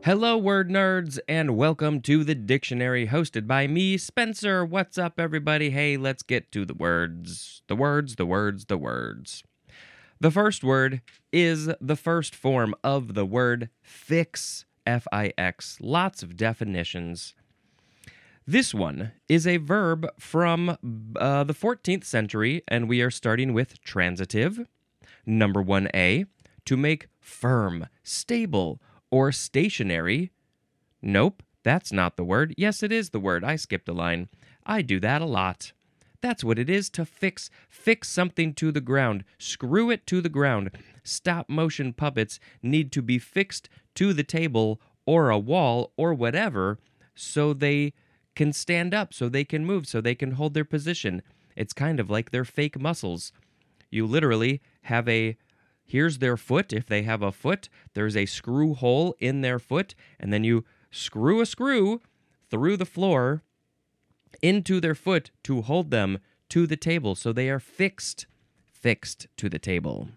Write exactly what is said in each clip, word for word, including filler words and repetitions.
Hello, word nerds, and welcome to the dictionary hosted by me, Spencer. What's up, everybody? Hey, let's get to the words. The words, the words, the words. The first word is the first form of the word fix, F I X. Lots of definitions. This one is a verb from uh, the fourteenth century, and we are starting with transitive. Number one A, to make firm, stable, or stationary. Nope, that's not the word. Yes, it is the word. I skipped a line. I do that a lot. That's what it is, to fix. Fix something to the ground. Screw it to the ground. Stop motion puppets need to be fixed to the table or a wall or whatever so they can stand up, so they can move, so they can hold their position. It's kind of like their fake muscles. You literally have a Here's their foot. If they have a foot, there's a screw hole in their foot, and then you screw a screw through the floor into their foot to hold them to the table, so they are fixed, fixed to the table.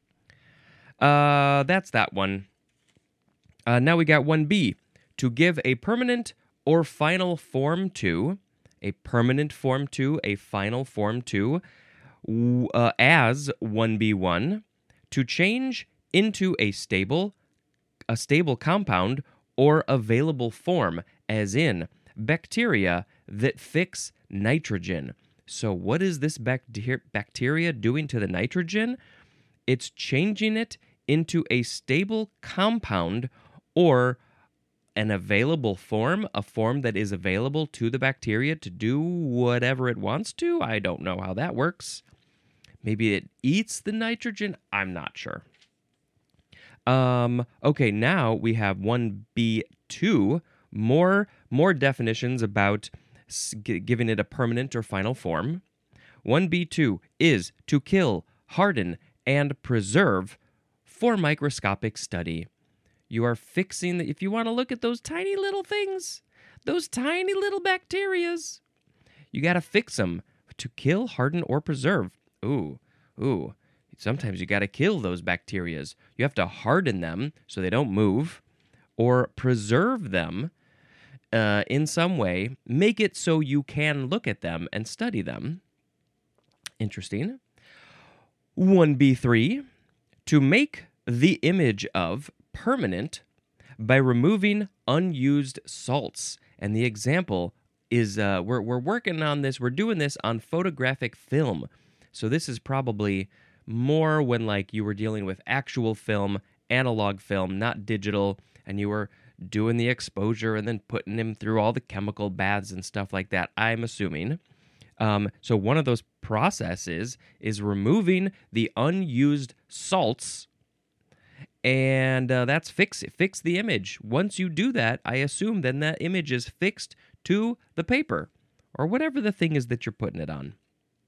Uh, that's that one. Uh, now we got one B, to give a permanent or final form to, a permanent form to, a final form to, uh, as one B one. To change into a stable, a stable compound or available form, as in bacteria that fix nitrogen. So what is this bacter- bacteria doing to the nitrogen? It's changing it into a stable compound or an available form, a form that is available to the bacteria to do whatever it wants to. I don't know how that works. Maybe it eats the nitrogen. I'm not sure. Um, okay, now we have one B two, more, more definitions about g- giving it a permanent or final form. one B two is to kill, harden, and preserve for microscopic study. You are fixing, the, if you want to look at those tiny little things, those tiny little bacterias, you got to fix them to kill, harden, or preserve. Ooh, ooh. Sometimes you got to kill those bacterias. You have to harden them so they don't move, or preserve them uh, in some way. Make it so you can look at them and study them. Interesting. one B three, to make the image of permanent by removing unused salts. And the example is uh, we're we're working on this. We're doing this on photographic film. So this is probably more when like you were dealing with actual film, analog film, not digital, and you were doing the exposure and then putting him through all the chemical baths and stuff like that, I'm assuming. Um, so one of those processes is removing the unused salts, and uh, that's fix fix the image. Once you do that, I assume then that image is fixed to the paper or whatever the thing is that you're putting it on.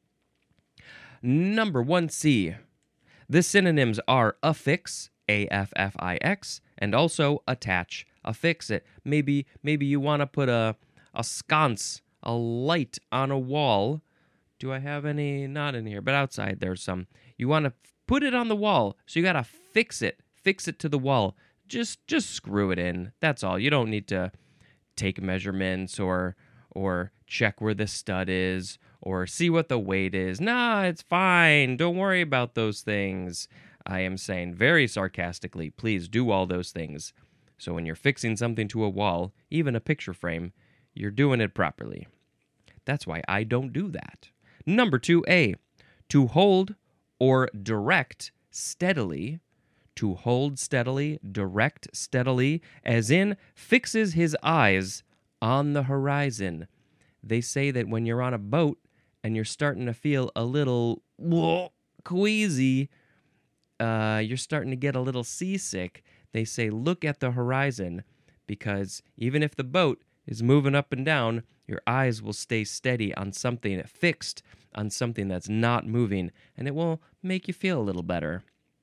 Number one C. The synonyms are affix, A F F I X, and also attach, affix it. Maybe maybe you want to put a a sconce, a light on a wall. Do I have any? Not in here, but outside there's some. You want to put it on the wall, so you got to fix it. Fix it to the wall. Just just screw it in. That's all. You don't need to take measurements or or check where the stud is or see what the weight is. Nah, it's fine. Don't worry about those things. I am saying very sarcastically, please do all those things. So when you're fixing something to a wall, even a picture frame, you're doing it properly. That's why I don't do that. Number two A, to hold or direct steadily. To hold steadily, direct steadily, as in fixes his eyes on the horizon. They say that when you're on a boat and you're starting to feel a little whoa, queasy, uh, you're starting to get a little seasick, they say look at the horizon, because even if the boat is moving up and down, your eyes will stay steady on something, fixed on something that's not moving, and it will make you feel a little better.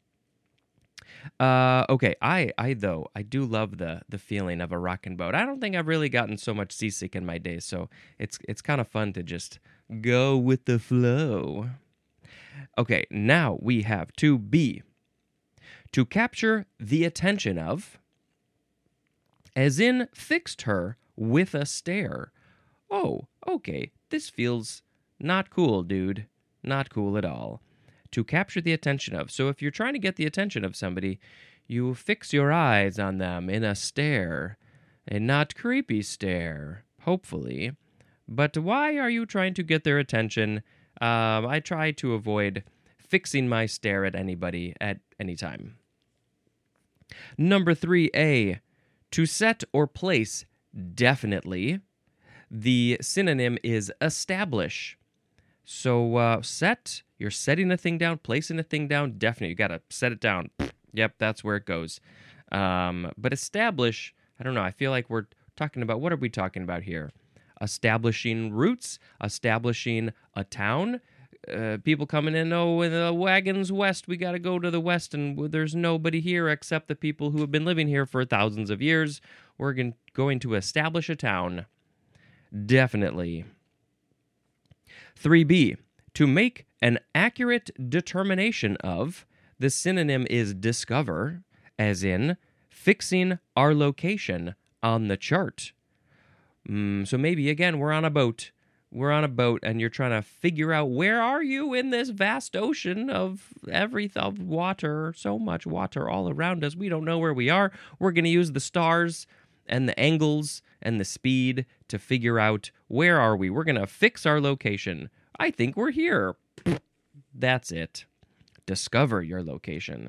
Uh, okay, I, I though, I do love the the feeling of a rocking boat. I don't think I've really gotten so much seasick in my days, so it's it's kind of fun to just go with the flow. Okay, now we have to be. To capture the attention of, as in fixed her with a stare. Oh, okay, this feels not cool, dude. Not cool at all. To capture the attention of. So if you're trying to get the attention of somebody, you fix your eyes on them in a stare, a not creepy stare, hopefully. But why are you trying to get their attention? Um, I try to avoid fixing my stare at anybody at any time. Number three A, to set or place definitely. The synonym is establish. So uh, set, you're setting a thing down, placing a thing down, definitely. You got to set it down. Yep, that's where it goes. Um, but establish, I don't know, I feel like we're talking about, what are we talking about here? Establishing roots, establishing a town. Uh, people coming in, oh, in the wagons west, we got to go to the west, and there's nobody here except the people who have been living here for thousands of years. We're g- going to establish a town. Definitely. three B, to make an accurate determination of, the synonym is discover, as in fixing our location on the chart. Mm, so maybe, again, we're on a boat. We're on a boat, and you're trying to figure out, where are you in this vast ocean of everything, of water, so much water all around us. We don't know where we are. We're going to use the stars and the angles and the speed to figure out, where are we? We're going to fix our location. I think we're here. That's it. Discover your location.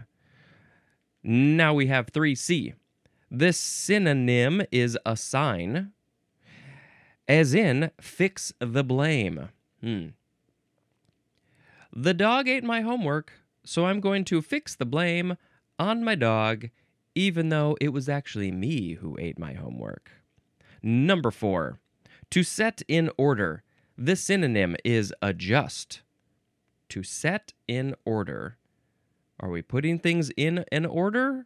Now we have three C. This synonym is assign, as in fix the blame. Hmm. The dog ate my homework, so I'm going to fix the blame on my dog, even though it was actually me who ate my homework. Number four, to set in order. The synonym is adjust. To set in order. Are we putting things in an order?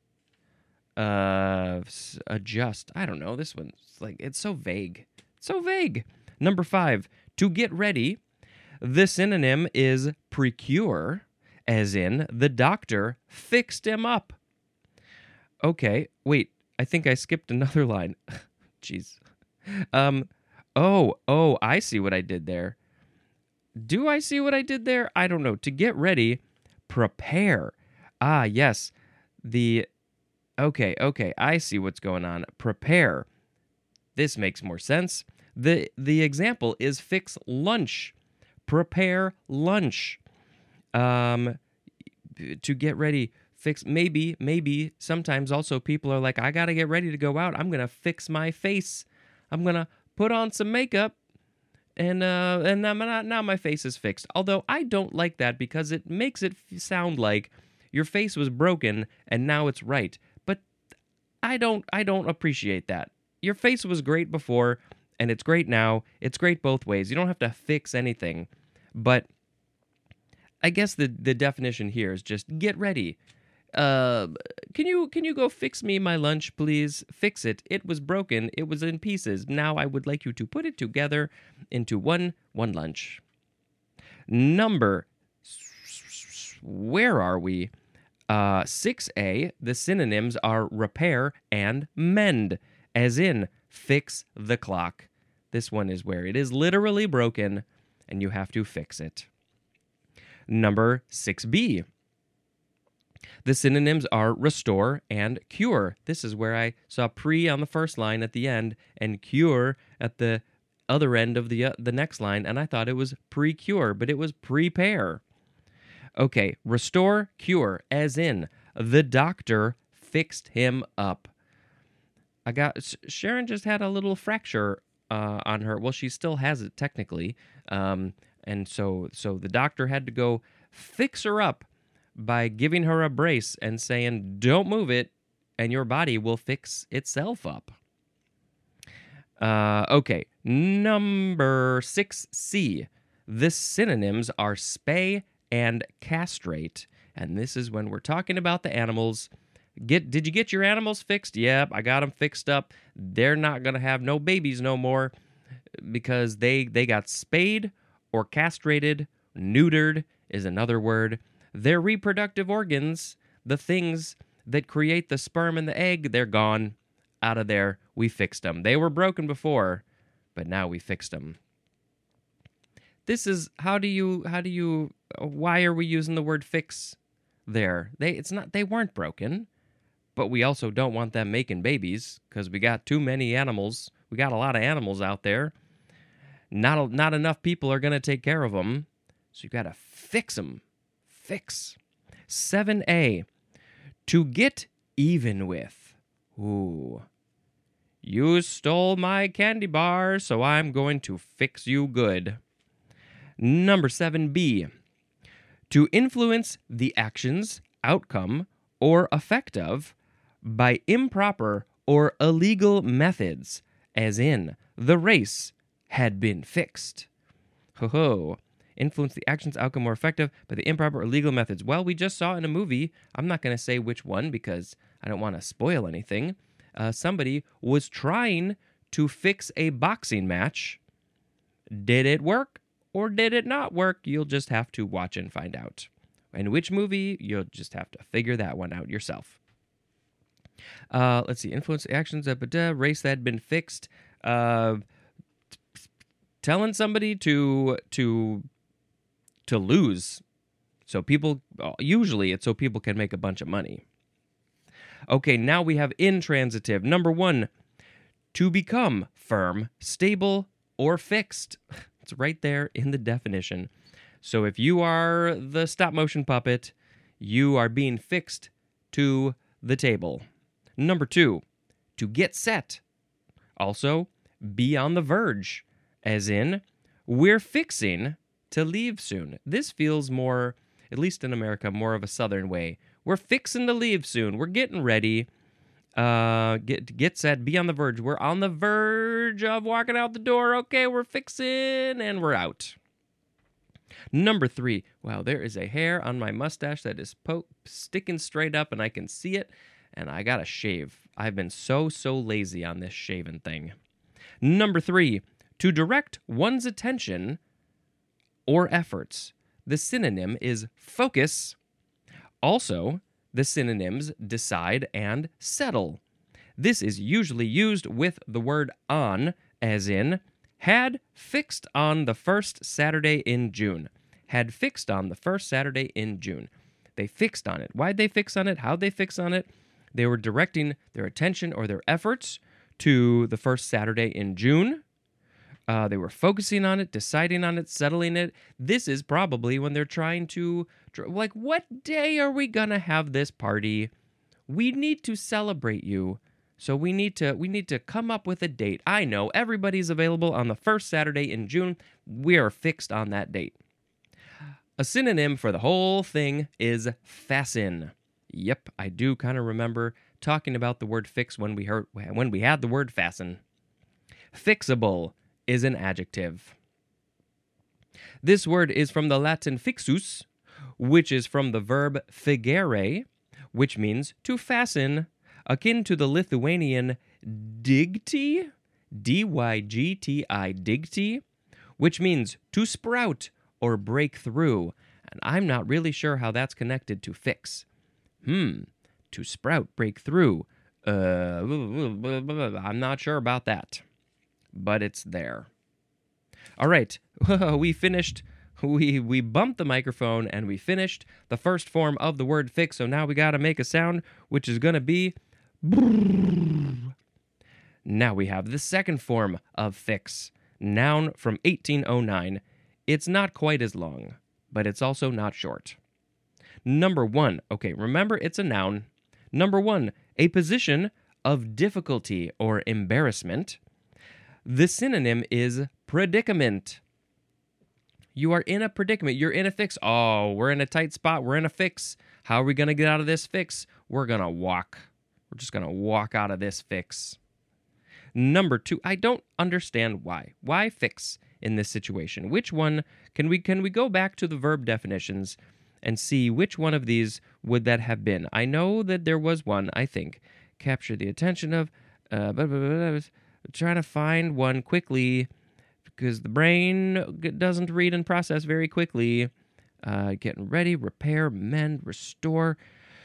Uh, adjust. I don't know. This one's like, it's so vague. So vague. Number five, to get ready. The synonym is procure, as in the doctor fixed him up. Okay, wait, I think I skipped another line. Jeez. Um, oh, oh, I see what I did there. Do I see what I did there? I don't know. To get ready, prepare. Ah, yes. The, okay, okay, I see what's going on. Prepare. This makes more sense. The the example is fix lunch. Prepare lunch. Um, to get ready, fix, maybe, maybe, sometimes also people are like, I got to get ready to go out. I'm going to fix my face. I'm going to put on some makeup, and uh, and now, now my face is fixed. Although I don't like that, because it makes it sound like your face was broken and now it's right. But I don't I don't appreciate that. Your face was great before, and it's great now. It's great both ways. You don't have to fix anything. But I guess the, the definition here is just get ready. Uh, can you can you go fix me my lunch, please? Fix it. It was broken. It was in pieces. Now I would like you to put it together into one one lunch. Number, where are we? Uh, six A, the synonyms are repair and mend, as in fix the clock. This one is where it is literally broken and you have to fix it. Number six B. The synonyms are restore and cure. This is where I saw pre on the first line at the end and cure at the other end of the uh, the next line, and I thought it was pre-cure, but it was prepare. Okay, restore, cure, as in the doctor fixed him up. I got Sharon just had a little fracture uh, on her. Well, she still has it technically, um, and so so the doctor had to go fix her up by giving her a brace and saying, "Don't move it, and your body will fix itself up." Uh, okay, number six C. The synonyms are spay and castrate, and this is when we're talking about the animals. Get did you get your animals fixed? Yep, I got them fixed up. They're not gonna have no babies no more because they they got spayed or castrated. Neutered is another word. Their reproductive organs, the things that create the sperm and the egg, they're gone. out of there. We fixed them. They were broken before, but now we fixed them. This is, how do you, how do you, why are we using the word fix there? They, it's not, they weren't broken, but we also don't want them making babies because we got too many animals. We got a lot of animals out there. Not, not enough people are going to take care of them. So you got to fix them. Fix. seven A, to get even with. Ooh. You stole my candy bar, so I'm going to fix you good. Number seven B, to influence the actions, outcome, or effect of by improper or illegal methods, as in, the race had been fixed. Ho ho. Influence the actions, outcome, or effective by the improper or illegal methods. Well, we just saw in a movie, I'm not going to say which one because I don't want to spoil anything. Uh, somebody was trying to fix a boxing match. Did it work or did it not work? You'll just have to watch and find out. And which movie, you'll just have to figure that one out yourself. Uh, let's see, influence the actions of a race that had been fixed. Uh, telling somebody to to... to lose. So people, usually it's so people can make a bunch of money. Okay, now we have intransitive. Number one, to become firm, stable, or fixed. It's right there in the definition. So if you are the stop motion puppet, you are being fixed to the table. Number two, to get set. Also, be on the verge. As in, we're fixing to leave soon. This feels more, at least in America, more of a southern way. We're fixing to leave soon. We're getting ready. Uh, get get set. Be on the verge. We're on the verge of walking out the door. Okay, we're fixing, and we're out. Number three. Wow, there is a hair on my mustache that is po- sticking straight up, and I can see it, and I gotta shave. I've been so, so lazy on this shaving thing. Number three. To direct one's attention or efforts. The synonym is focus. Also, the synonyms decide and settle. This is usually used with the word on, as in, had fixed on the first Saturday in June. Had fixed on the first Saturday in June. They fixed on it. Why'd they fix on it? How'd they fix on it? They were directing their attention or their efforts to the first Saturday in June. Uh, they were focusing on it, deciding on it, settling it. This is probably when they're trying to, like, what day are we going to have this party? We need to celebrate you. So we need to we need to come up with a date. I know everybody's available on the first Saturday in June. We are fixed on that date. A synonym for the whole thing is fasten. Yep, I do kind of remember talking about the word fix when we heard when we had the word fasten. Fixable is an adjective. This word is from the Latin fixus, which is from the verb figere, which means to fasten, akin to the Lithuanian dygti, D Y G T I, dygti, which means to sprout or break through. And I'm not really sure how that's connected to fix. Hmm, to sprout, break through. Uh, I'm not sure about that. But it's there. All right, we finished, we we bumped the microphone and we finished the first form of the word fix, so now we got to make a sound, which is going to be brrr. Now we have the second form of fix, noun from eighteen oh nine. It's not quite as long, but it's also not short. Number one, okay, remember it's a noun. Number one, a position of difficulty or embarrassment. The synonym is predicament. You are in a predicament. You're in a fix. Oh, we're in a tight spot. We're in a fix. How are we going to get out of this fix? We're going to walk. We're just going to walk out of this fix. Number two, I don't understand why. Why fix in this situation? Which one? Can we can we go back to the verb definitions and see which one of these would that have been? I know that there was one, I think. Capture the attention of... Uh, blah, blah, blah, blah. Trying to find one quickly because the brain doesn't read and process very quickly. Uh, getting ready, repair, mend, restore.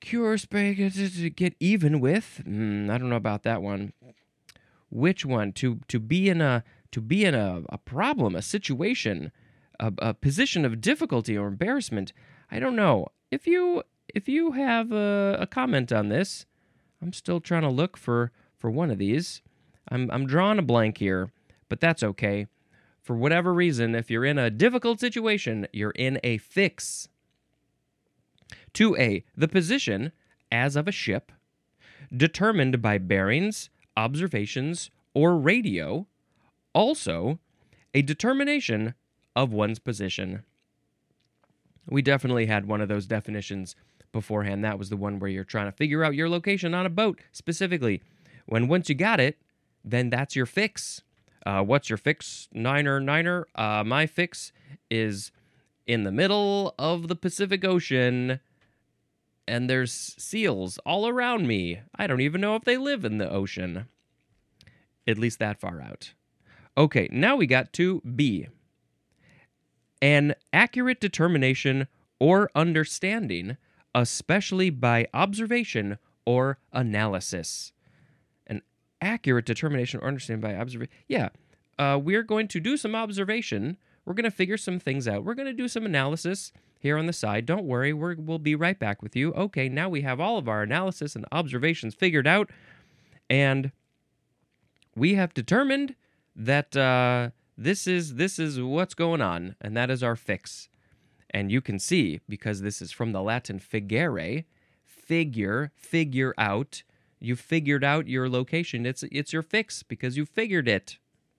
Cure spray to get even with. Mm, I don't know about that one. Which one? To to be in a to be in a, a problem, a situation, a, a position of difficulty or embarrassment. I don't know. If you if you have a, a comment on this, I'm still trying to look for, for one of these. I'm I'm drawing a blank here, but that's okay. For whatever reason, if you're in a difficult situation, you're in a fix. two A, the position, as of a ship, determined by bearings, observations, or radio. Also, a determination of one's position. We definitely had one of those definitions beforehand. That was the one where you're trying to figure out your location on a boat, specifically. When once you got it, then that's your fix. Uh, what's your fix, Niner Niner? Uh, my fix is in the middle of the Pacific Ocean, and there's seals all around me. I don't even know if they live in the ocean. At least that far out. Okay, now we got to B. An accurate determination or understanding, especially by observation or analysis. An accurate determination or understanding by observation. Yeah, uh, we're going to do some observation. We're going to figure some things out. We're going to do some analysis here on the side. Don't worry, we're, we'll be right back with you. Okay, now we have all of our analysis and observations figured out, and we have determined that uh, this is this is what's going on, and that is our fix. And you can see, because this is from the Latin figere, figure, figure out. You figured out your location. It's it's your fix because you figured it.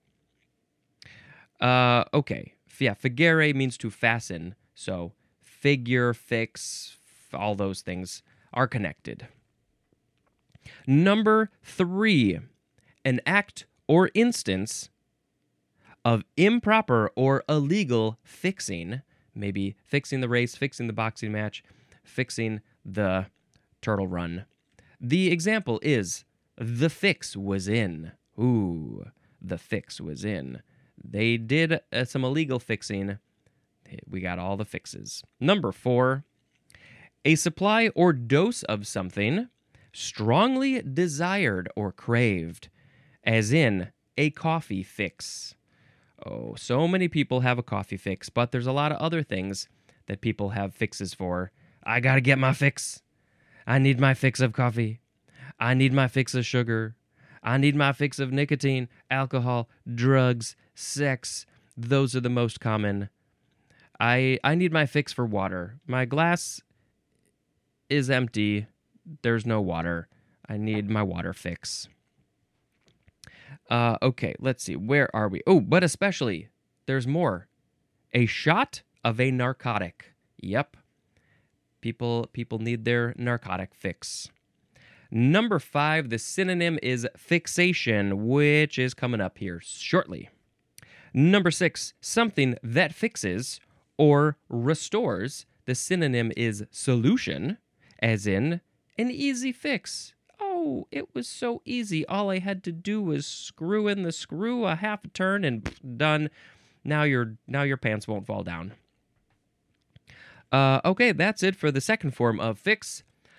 Uh, okay, yeah, figere means to fasten, so figure, fix, all those things are connected. Number three, an act or instance of improper or illegal fixing, maybe fixing the race, fixing the boxing match, fixing the turtle run. The example is, the fix was in. Ooh, the fix was in. They did uh, some illegal fixing. We got all the fixes. Number four, a supply or dose of something strongly desired or craved, as in a coffee fix. Oh, so many people have a coffee fix, but there's a lot of other things that people have fixes for. I gotta get my fix. I need my fix of coffee. I need my fix of sugar. I need my fix of nicotine, alcohol, drugs, sex. Those are the most common. I I need my fix for water. My glass is empty. There's no water. I need my water fix. Uh, okay, let's see. Where are we? Oh, but especially, there's more. A shot of a narcotic. Yep. People people need their narcotic fix. Number five, the synonym is fixation, which is coming up here shortly. Number six, something that fixes or restores. The synonym is solution, as in an easy fix. Oh, it was so easy. All I had to do was screw in the screw a half a turn and pff, done. Now your now your pants won't fall down. Uh, okay, that's it for the second form of fix.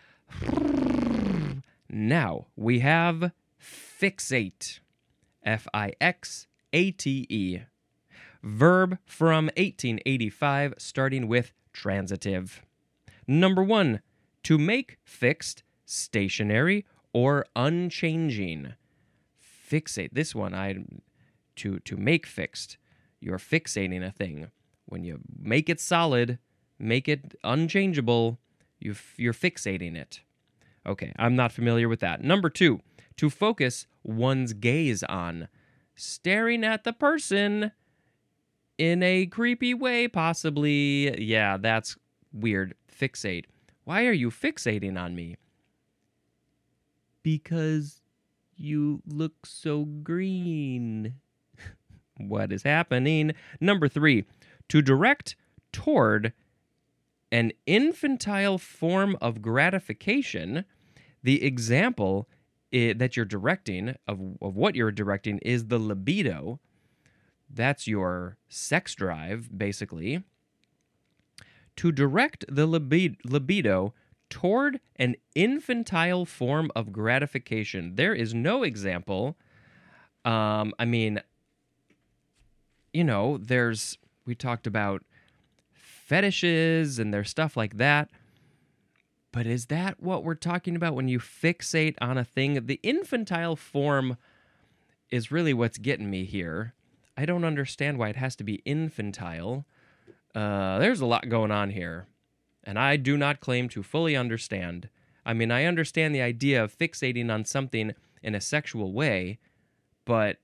Now we have fixate. F I X A T E. Verb from eighteen eighty-five, starting with transitive. Number one, to make fixed, stationary, or unchanging. Fixate. This one, I to to make fixed. You're fixating a thing. When you make it solid, make it unchangeable, you f- you're fixating it. Okay, I'm not familiar with that. Number two, to focus one's gaze on. Staring at the person in a creepy way, possibly. Yeah, that's weird. Fixate. Why are you fixating on me? Because you look so green. What is happening? Number three, to direct toward an infantile form of gratification. The example i- that you're directing, of, of what you're directing, is the libido. That's your sex drive, basically. To direct the libi- libido toward an infantile form of gratification. There is no example. Um, I mean, you know, there's, we talked about fetishes and there's stuff like that. But is that what we're talking about when you fixate on a thing? The infantile form is really what's getting me here. I don't understand why it has to be infantile. Uh, there's a lot going on here, and I do not claim to fully understand. I mean, I understand the idea of fixating on something in a sexual way, but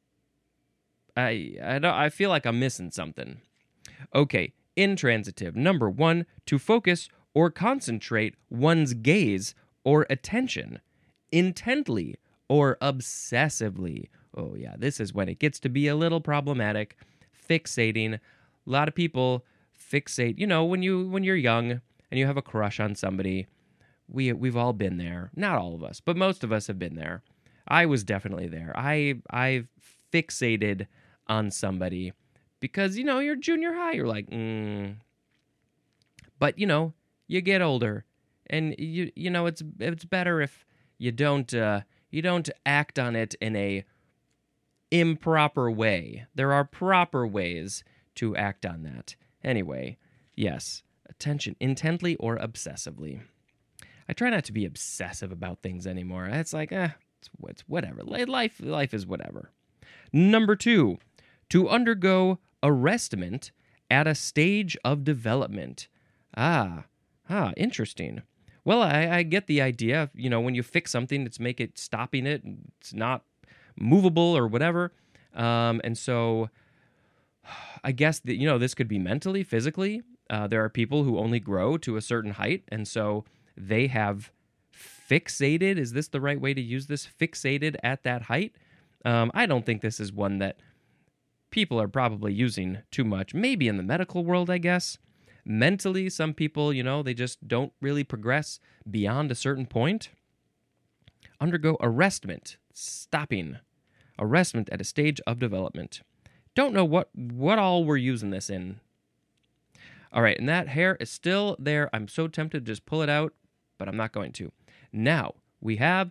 I I, don't, I feel like I'm missing something. Okay, intransitive. Number one, to focus or concentrate one's gaze or attention intently or obsessively. Oh yeah, this is when it gets to be a little problematic. Fixating. A lot of people fixate, you know, when you when you're young and you have a crush on somebody. We we've all been there. Not all of us, but most of us have been there. I was definitely there. I I fixated on somebody because, you know, you're junior high, you're like, mm. But, you know, you get older, and you you know it's it's better if you don't uh, you don't act on it in a improper way. There are proper ways to act on that. Anyway, yes, attention intently or obsessively. I try not to be obsessive about things anymore. It's like, eh, it's, it's whatever. Life life is whatever. Number two, to undergo arrestment at a stage of development. Ah. Ah, interesting. Well, I, I get the idea. You know, when you fix something, it's make it stopping it. It's not movable or whatever. Um, and so I guess that, you know, this could be mentally, physically. Uh, there are people who only grow to a certain height. And so they have fixated. Is this the right way to use this? Fixated at that height. Um, I don't think this is one that people are probably using too much. Maybe in the medical world, I guess. Mentally, some people, you know, they just don't really progress beyond a certain point. Undergo arrestment, stopping. Arrestment at a stage of development. Don't know what, what all we're using this in. All right, and that hair is still there. I'm so tempted to just pull it out, but I'm not going to. Now, we have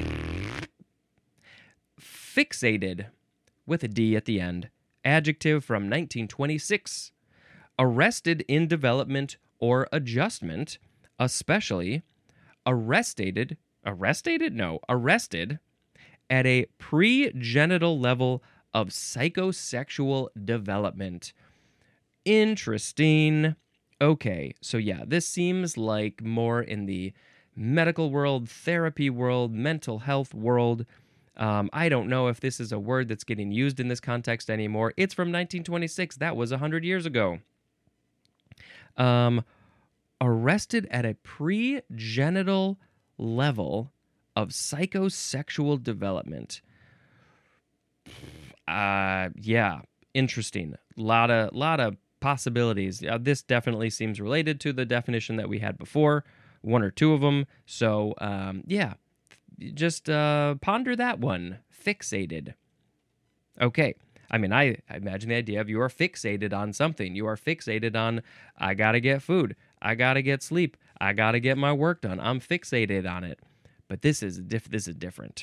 fixated with a D at the end. Adjective from nineteen twenty-six. Arrested in development or adjustment, especially arrested, arrested? No, arrested at a pre-genital level of psychosexual development. Interesting. Okay, so yeah, this seems like more in the medical world, therapy world, mental health world. Um, I don't know if this is a word that's getting used in this context anymore. It's from nineteen twenty-six. That was one hundred years ago. Um, arrested at a pre-genital level of psychosexual development. Uh, yeah, interesting. Lot of lot of possibilities. Uh, this definitely seems related to the definition that we had before, one or two of them. So, um, yeah, just uh, ponder that one. Fixated. Okay. I mean, I, I imagine the idea of you are fixated on something. You are fixated on, I gotta get food. I gotta get sleep. I gotta get my work done. I'm fixated on it. But this is diff- this is different.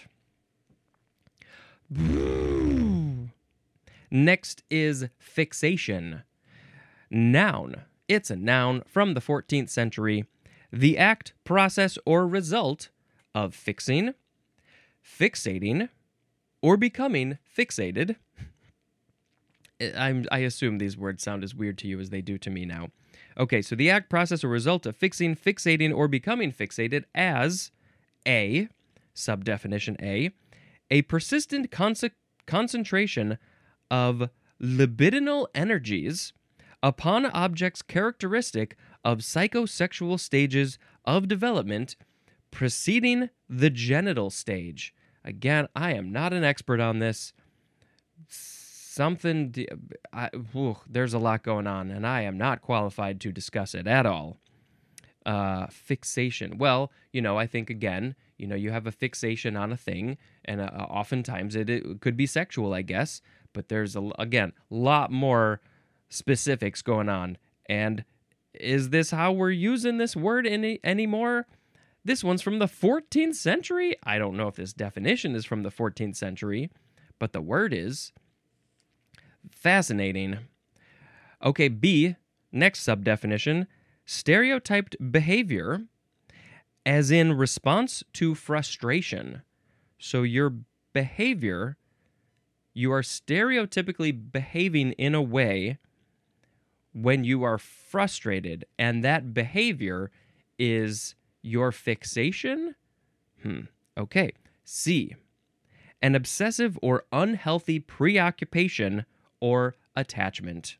Next is fixation. Noun. It's a noun from the fourteenth century. The act, process, or result of fixing, fixating, or becoming fixated. I'm, I assume these words sound as weird to you as they do to me now. Okay, so the act, process, or result of fixing, fixating, or becoming fixated as A, subdefinition A, a persistent conce- concentration of libidinal energies upon objects characteristic of psychosexual stages of development preceding the genital stage. Again, I am not an expert on this. Something, I, whew, there's a lot going on, and I am not qualified to discuss it at all. Uh, fixation. Well, you know, I think, again, you know, you have a fixation on a thing, and uh, oftentimes it, it could be sexual, I guess, but there's, a, again, a lot more specifics going on, and Is this how we're using this word any anymore? This one's from the fourteenth century. I don't know if this definition is from the fourteenth century, but the word is. Fascinating. Okay, B, next subdefinition, stereotyped behavior, as in response to frustration. So your behavior, you are stereotypically behaving in a way when you are frustrated, and that behavior is your fixation? Hmm. Okay. C, an obsessive or unhealthy preoccupation or attachment.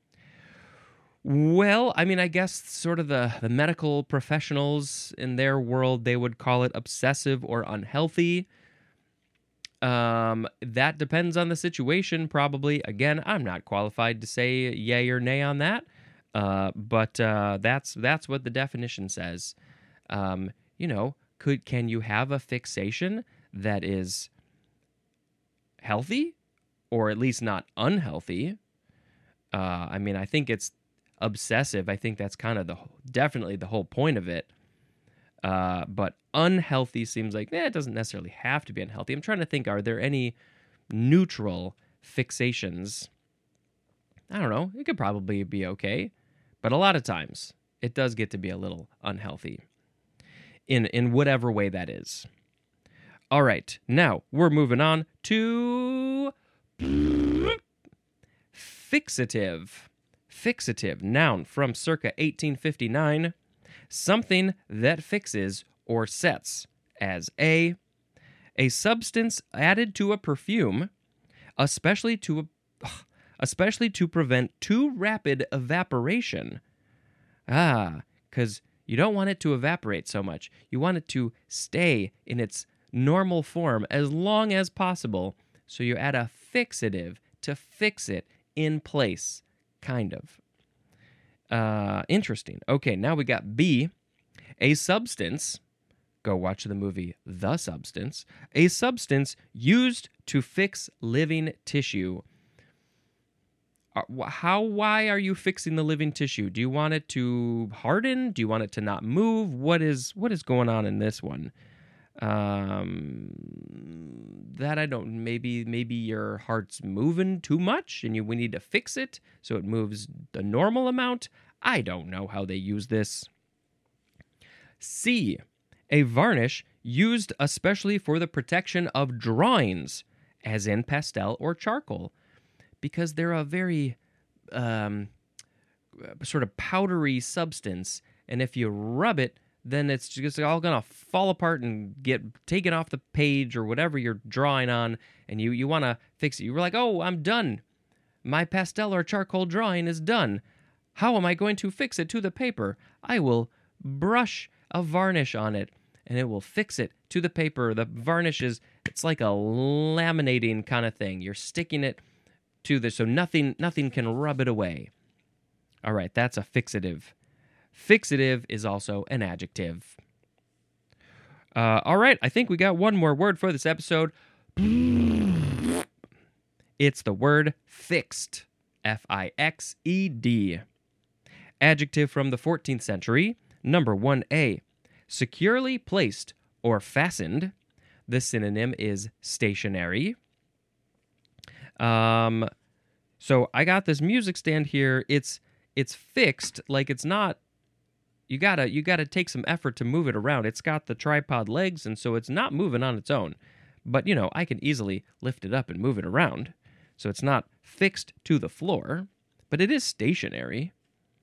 Well, I mean, I guess sort of the, the medical professionals in their world, they would call it obsessive or unhealthy. Um, that depends on the situation, probably. Again, I'm not qualified to say yay or nay on that, uh, but uh, that's that's what the definition says. Um, you know, could can you have a fixation that is healthy, or at least not unhealthy? Uh, I mean, I think it's obsessive. I think that's kind of the definitely the whole point of it. Uh, but unhealthy seems like, eh, it doesn't necessarily have to be unhealthy. I'm trying to think, are there any neutral fixations? I don't know. It could probably be okay. But a lot of times, it does get to be a little unhealthy in, in whatever way that is. All right. Now, we're moving on to fixative. Fixative, noun from circa eighteen fifty-nine. Something that fixes or sets, as a a substance added to a perfume, especially to especially to prevent too rapid evaporation. Ah, because you don't want it to evaporate so much. You want it to stay in its normal form as long as possible. So you add a fixative to fix it in place, kind of. Uh, interesting. Okay, now we got B, a substance. Go watch the movie The Substance. A substance used to fix living tissue. How, why are you fixing the living tissue? Do you want it to harden? Do you want it to not move? What is what is going on in this one? Um, that I don't. Maybe maybe your heart's moving too much, and you we need to fix it so it moves the normal amount. I don't know how they use this. C, a varnish used especially for the protection of drawings, as in pastel or charcoal, because they're a very um, sort of powdery substance, and if you rub it, then it's just all going to fall apart and get taken off the page or whatever you're drawing on, and you, you want to fix it. You're like, oh, I'm done. My pastel or charcoal drawing is done. How am I going to fix it to the paper? I will brush a varnish on it, and it will fix it to the paper. The varnish is, it's like a laminating kind of thing. You're sticking it to the, so nothing, nothing can rub it away. All right, that's a fixative. Fixative is also an adjective. Uh, all right, I think we got one more word for this episode. It's the word fixed. F I X E D. Adjective from the fourteenth century. Number one A. Securely placed or fastened. The synonym is stationary. Um, so I got this music stand here. It's it's fixed, like it's not. You gotta you gotta take some effort to move it around. It's got the tripod legs, and so it's not moving on its own. But you know, I can easily lift it up and move it around. So it's not fixed to the floor, but it is stationary.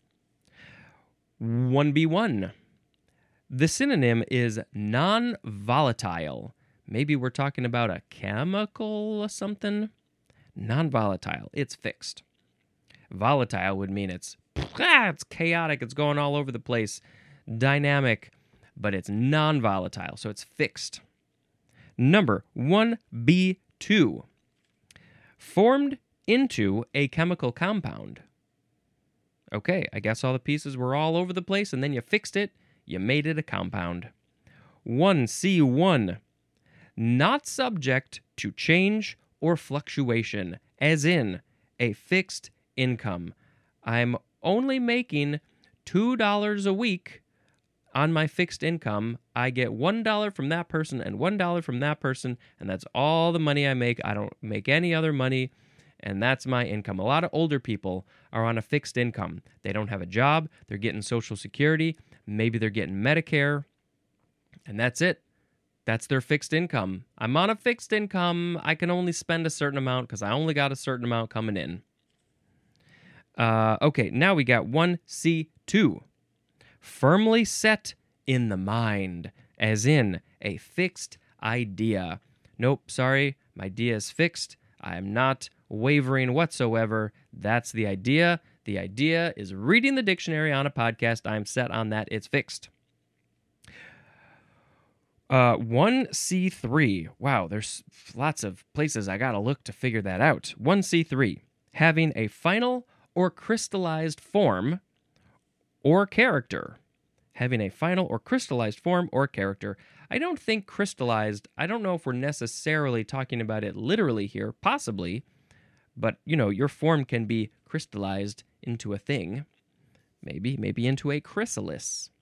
one B one. The synonym is non-volatile. Maybe we're talking about a chemical or something. Non-volatile. It's fixed. Volatile would mean it's ah, it's chaotic. It's going all over the place. Dynamic, but it's non-volatile, so it's fixed. Number one B two. Formed into a chemical compound. Okay, I guess all the pieces were all over the place, and then you fixed it. You made it a compound. one C one. Not subject to change or fluctuation, as in a fixed income. I'm only making two dollars a week on my fixed income. I get one dollar from that person and one dollar from that person, and that's all the money I make. I don't make any other money, and that's my income. A lot of older people are on a fixed income. They don't have a job. They're getting Social Security. Maybe they're getting Medicare, and that's it. That's their fixed income. I'm on a fixed income. I can only spend a certain amount because I only got a certain amount coming in. Uh, okay, now we got one C two. Firmly set in the mind, as in a fixed idea. Nope, sorry, my idea is fixed. I am not wavering whatsoever. That's the idea. The idea is reading the dictionary on a podcast. I'm set on that. It's fixed. Uh, one C three. Wow, there's lots of places I gotta look to figure that out. one C three. Having a final or crystallized form or character. Having a final or crystallized form or character. I don't think crystallized, I don't know if we're necessarily talking about it literally here, possibly, but, you know, your form can be crystallized into a thing. Maybe, maybe into a chrysalis.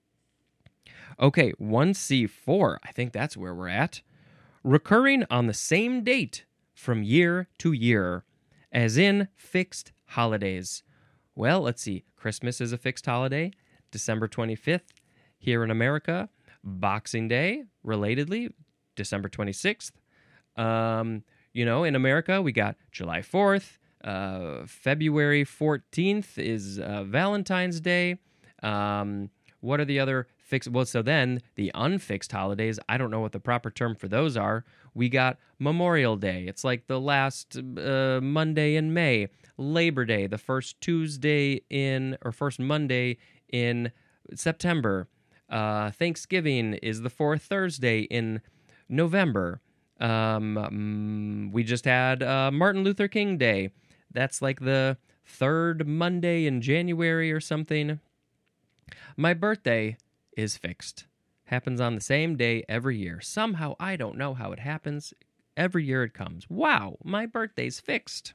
Okay, one C four, I think that's where we're at. Recurring on the same date from year to year, as in fixed holidays. Well, let's see. Christmas is a fixed holiday. December twenty-fifth here in America. Boxing Day, relatedly, December twenty-sixth. Um, you know, in America, we got July fourth. Uh, February fourteenth is uh, Valentine's Day. Um, what are the other fixed? Well, so then the unfixed holidays, I don't know what the proper term for those are. We got Memorial Day. It's like the last uh, Monday in May. Labor Day, the first Tuesday in, or first Monday in September. Uh, Thanksgiving is the fourth Thursday in November. Um, um, we just had uh, Martin Luther King Day. That's like the third Monday in January or something. My birthday is fixed. Happens on the same day every year. Somehow, I don't know how it happens. Every year it comes. Wow, my birthday's fixed.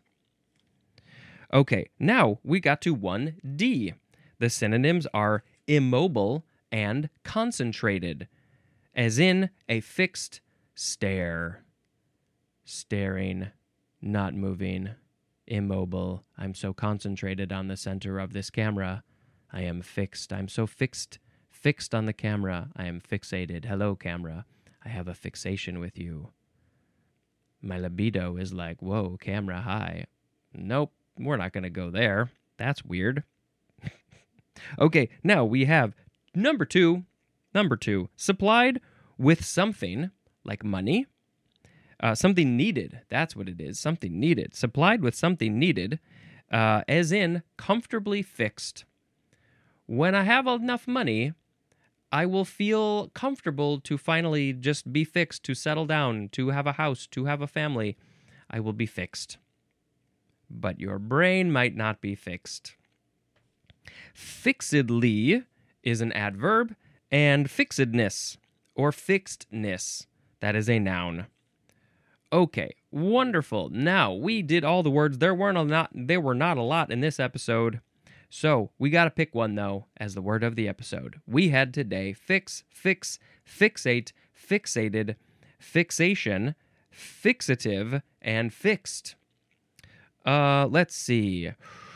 Okay, now we got to one D. The synonyms are immobile and concentrated, as in a fixed stare. Staring, not moving, immobile. I'm so concentrated on the center of this camera. I am fixed. I'm so fixed, fixed on the camera. I am fixated. Hello, camera. I have a fixation with you. My libido is like, whoa, camera, hi. Nope, we're not going to go there. That's weird. Okay, now we have number two. Number two, supplied with something like money. Uh, something needed. That's what it is. Something needed. Supplied with something needed, uh, as in comfortably fixed. When I have enough money, I will feel comfortable to finally just be fixed, to settle down, to have a house, to have a family. I will be fixed. But your brain might not be fixed. Fixedly is an adverb, and fixedness, or fixedness, that is a noun. Okay, wonderful. Now, we did all the words. There weren't a lot, there were not a lot in this episode. So, we got to pick one, though, as the word of the episode. We had today fix, fix, fixate, fixated, fixation, fixative, and fixed. Uh, let's see.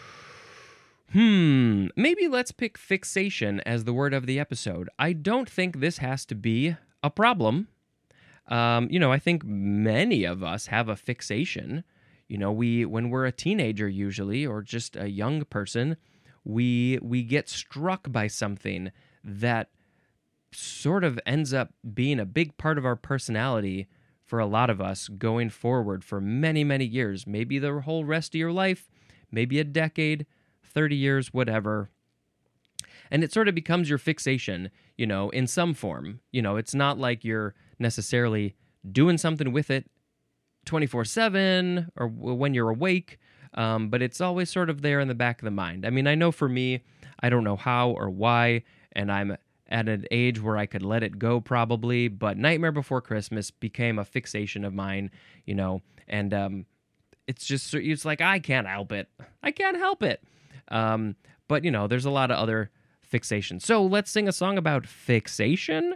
Hmm, maybe let's pick fixation as the word of the episode. I don't think this has to be a problem. Um, you know, I think many of us have a fixation. You know, we when we're a teenager usually, or just a young person, we we get struck by something that sort of ends up being a big part of our personality for a lot of us going forward for many, many years. Maybe the whole rest of your life, maybe a decade, thirty years, whatever. And it sort of becomes your fixation, you know, in some form. You know, it's not like you're necessarily doing something with it twenty-four seven or when you're awake, um, but it's always sort of there in the back of the mind. I mean, I know for me, I don't know how or why, and I'm at an age where I could let it go probably, but Nightmare Before Christmas became a fixation of mine, you know, and um, it's just, it's like, I can't help it. I can't help it. Um, but, you know, there's a lot of other fixation. So let's sing a song about fixation.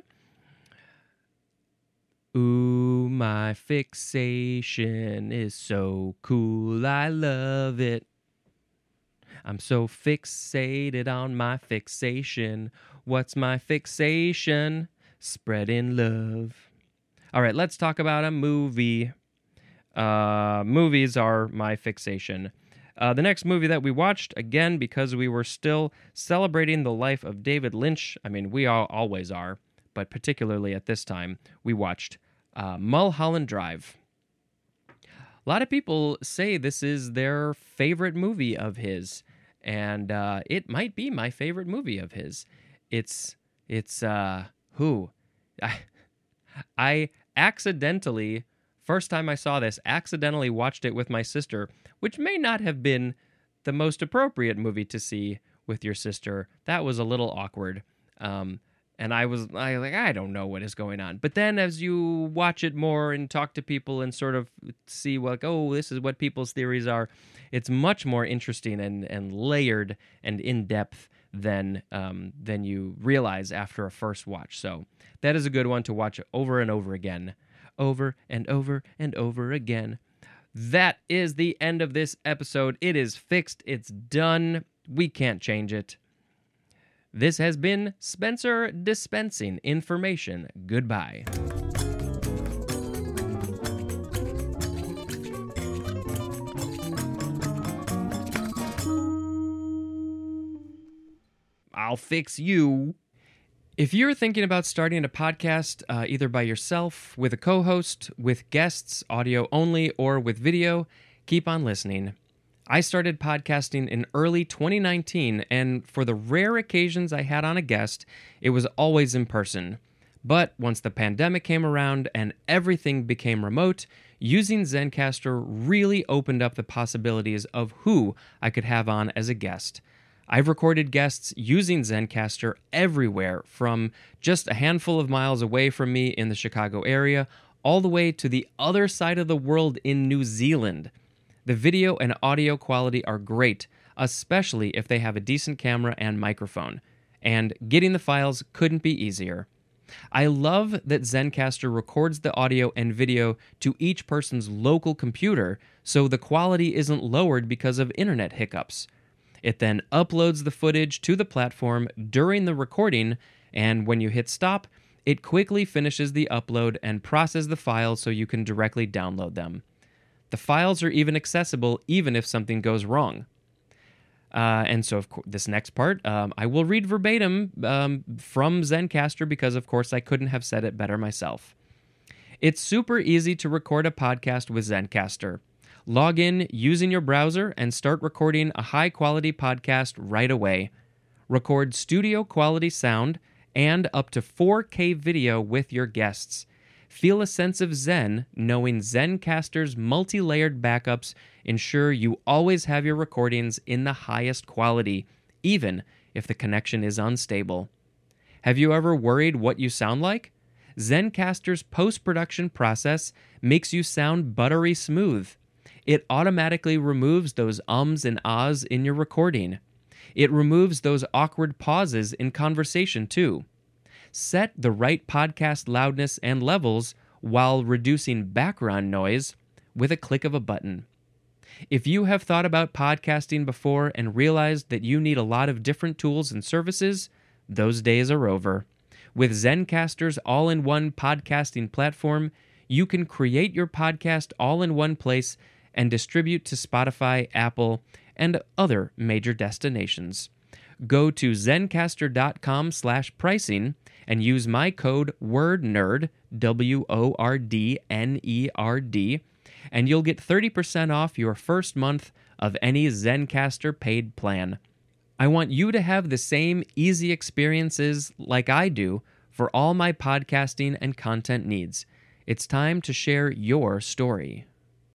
Ooh, my fixation is so cool, I love it. I'm so fixated on my fixation. What's my fixation? Spreading love. All right, let's talk about a movie. Uh, movies are my fixation. Uh, the next movie that we watched, again, because we were still celebrating the life of David Lynch, I mean, we all always are, but particularly at this time, we watched uh, Mulholland Drive. A lot of people say this is their favorite movie of his, and uh, it might be my favorite movie of his. It's, it's, uh, who? I, I accidentally, first time I saw this, accidentally watched it with my sister, which may not have been the most appropriate movie to see with your sister. That was a little awkward. Um, and I was I like, I don't know what is going on. But then as you watch it more and talk to people and sort of see, like, oh, this is what people's theories are, it's much more interesting and, and layered and in-depth than um, than you realize after a first watch. So that is a good one to watch over and over again. Over and over and over again. That is the end of this episode. It is fixed. It's done. We can't change it. This has been Spencer dispensing information. Goodbye. I'll fix you. If you're thinking about starting a podcast, uh, either by yourself, with a co-host, with guests, audio only, or with video, keep on listening. I started podcasting in early twenty nineteen, and for the rare occasions I had on a guest, it was always in person. But once the pandemic came around and everything became remote, using Zencastr really opened up the possibilities of who I could have on as a guest. I've recorded guests using Zencastr everywhere, from just a handful of miles away from me in the Chicago area, all the way to the other side of the world in New Zealand. The video and audio quality are great, especially if they have a decent camera and microphone. And getting the files couldn't be easier. I love that Zencastr records the audio and video to each person's local computer, so the quality isn't lowered because of internet hiccups. It then uploads the footage to the platform during the recording, and when you hit stop, it quickly finishes the upload and processes the files so you can directly download them. The files are even accessible even if something goes wrong. Uh, and so of course, this next part, um, I will read verbatim um, from Zencastr because, of course, I couldn't have said it better myself. It's super easy to record a podcast with Zencastr. Log in using your browser and start recording a high-quality podcast right away. Record studio-quality sound and up to four K video with your guests. Feel a sense of zen knowing Zencastr's multi-layered backups ensure you always have your recordings in the highest quality, even if the connection is unstable. Have you ever worried what you sound like? Zencastr's post-production process makes you sound buttery smooth. It automatically removes those ums and ahs in your recording. It removes those awkward pauses in conversation, too. Set the right podcast loudness and levels while reducing background noise with a click of a button. If you have thought about podcasting before and realized that you need a lot of different tools and services, those days are over. With Zencastr's all-in-one podcasting platform, you can create your podcast all in one place and distribute to Spotify, Apple, and other major destinations. Go to zencastr.com slash pricing and use my code WORDNERD, W O R D N E R D, and you'll get thirty percent off your first month of any Zencastr paid plan. I want you to have the same easy experiences like I do for all my podcasting and content needs. It's time to share your story.